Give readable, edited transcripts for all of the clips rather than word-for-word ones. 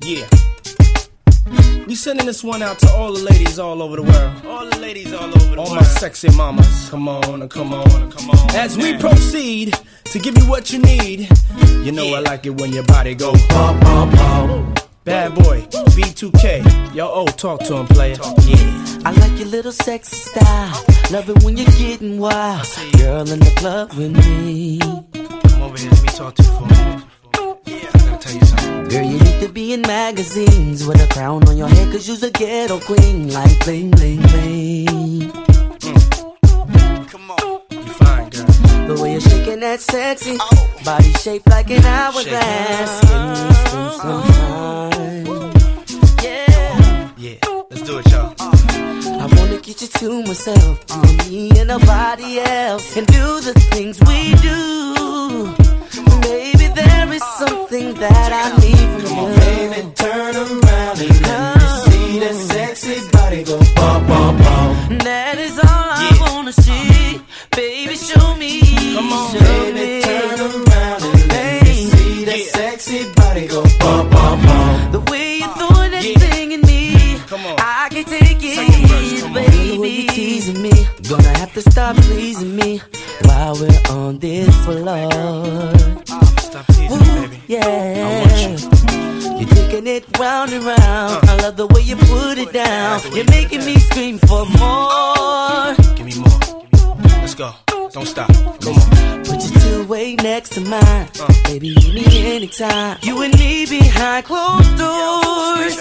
Yeah. We sending this one out to all the ladies all over the world. All the ladies all over the world. All my sexy mamas. Come on, come on, come on. As we proceed to give you what you need. You know I like it when your body go pop, pop, pop. Bad boy, B2K. Yo, talk to him, player. Yeah. I like your little sexy style. Love it when you're getting wild. Girl in the club with me. Come over here, let me talk to you for a minute. Yeah, I gotta tell you something. Girl, you need to be in magazines with a crown on your head, 'cause you's a ghetto queen. Like bling, bling, bling. Come on. You fine, girl. The way you're shaking that sexy body shaped like an hourglass. Can we spend some time? Yeah, let's do it, y'all. I wanna get you to myself, me and nobody else, and do the things we do. Baby, there is something that I need from you. Come on, baby, turn around and let me see that sexy body go bum, bum, bum. That is all I wanna see. Baby, show me. Come on, show baby, me. turn around and let me see that sexy body go bum, bum, bum. The way you're throwing that thing in me, come on. I can take it, baby. When you're teasing me, gonna have to stop pleasing me while we're on this floor. Stop teasing me, baby. Yeah, I want you. You're taking it round and round. I love the way you put it down. You're making me scream for more. Give me more. Let's go. Don't stop. Come on. Put your two-way next to mine. Baby, meet me anytime. You and me behind closed doors.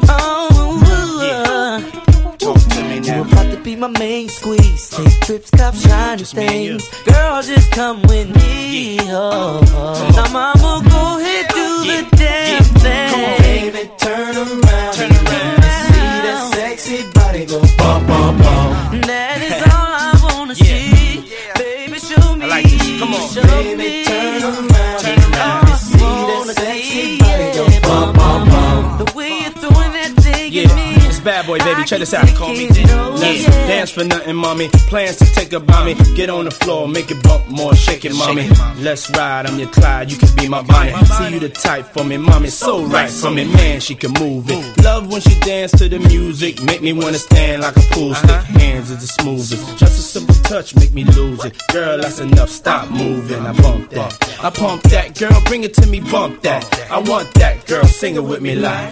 Talk to me now. You're about to be my main squeeze. Take trips, cop shiny things. Girl, just come with me. Now, mama, go ahead, do the damn thing. Come on, baby, turn around. Turn around. Let me see that sexy body go bum, bum, bum. That is all I wanna see. Baby, show me. I like this. Come on. Show Baby, me. turn around. Turn around. Let me see that sexy body go bum, bum, bum. The way you're throwing that thing Yeah, at me. it's Bad Boy, baby. Check this out. Call me Diddy. Let's dance for nothing, mommy. Plans to take a mommy. Get on the floor, make it bump more, shake it, mommy. Let's ride, I'm your Clyde, you can be my Bonnie. See you the type for me, mommy. So right for me, man, she can move it. Love when she dance to the music. Make me wanna stand like a pool stick. Hands is the smoothest. Just a simple touch, make me lose it. Girl, that's enough, stop moving. I bump that. I pump that, girl, bring it to me, bump that. I want that, girl, sing it with me like.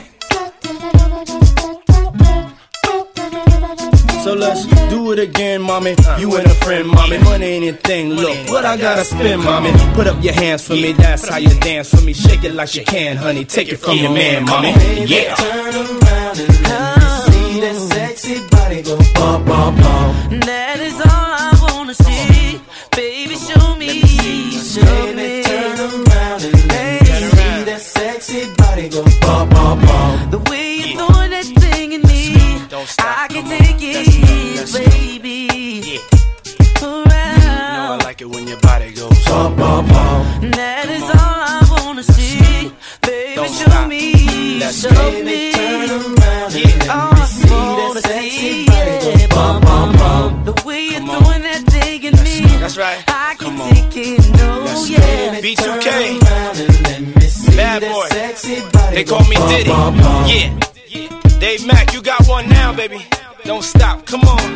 So let's do it again, mommy. You and a friend, mommy. Money ain't a thing. Look, what I gotta spend, mommy. Put up your hands for me. That's how you dance for me. Shake it like you can, honey. Take it from your man, mommy. Yeah. Turn around and let me see that sexy body go bum, bum, bum. That is all I wanna see. Baby, show me. Show me. Baby, turn around and let me see that sexy body go bum, bum, bum. The way you're throwing that thing in me, Don't stop. I can take it, baby. Around. You know I like it when your body goes Bum, bum, bum. That is all I wanna see. Baby, Don't show stop. me. Let's Show go. me. Baby, turn around and Yeah. let me see that sexy body go bum, bum, bum. The way you're Come on. throwing that thing in me, That's right. I can Come on. take it, no, Let's yeah. B2K. Turn around and let me see Bad that boy. sexy body They go call me bum, Diddy. bum, bum. Yeah. Dave Mack, you got one now, baby. Don't stop. Come on.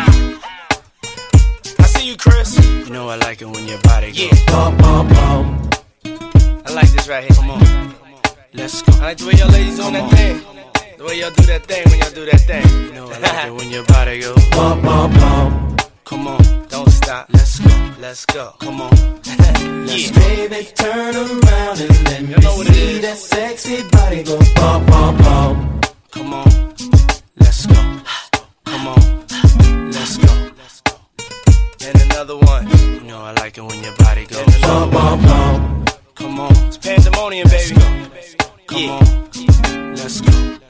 I see you, Chris. You know I like it when your body goes. Bum, bum, bum. I like this right here. Come on. Let's go. I like the way y'all ladies on that thing. The way y'all do that thing when y'all do that thing. You know I like it when your body goes. Bum, bum, bum. Come on. Don't stop. Let's go. Let's go. Come on. Yeah. Baby, turn around and let me know what it see is. that sexy body go bum, bum, bum. Come on. Let's go. Come on. Let's go. And another one. You know I like it when your body goes. Bum, bum, bum. Come on. It's pandemonium, baby. Come on. Let's go.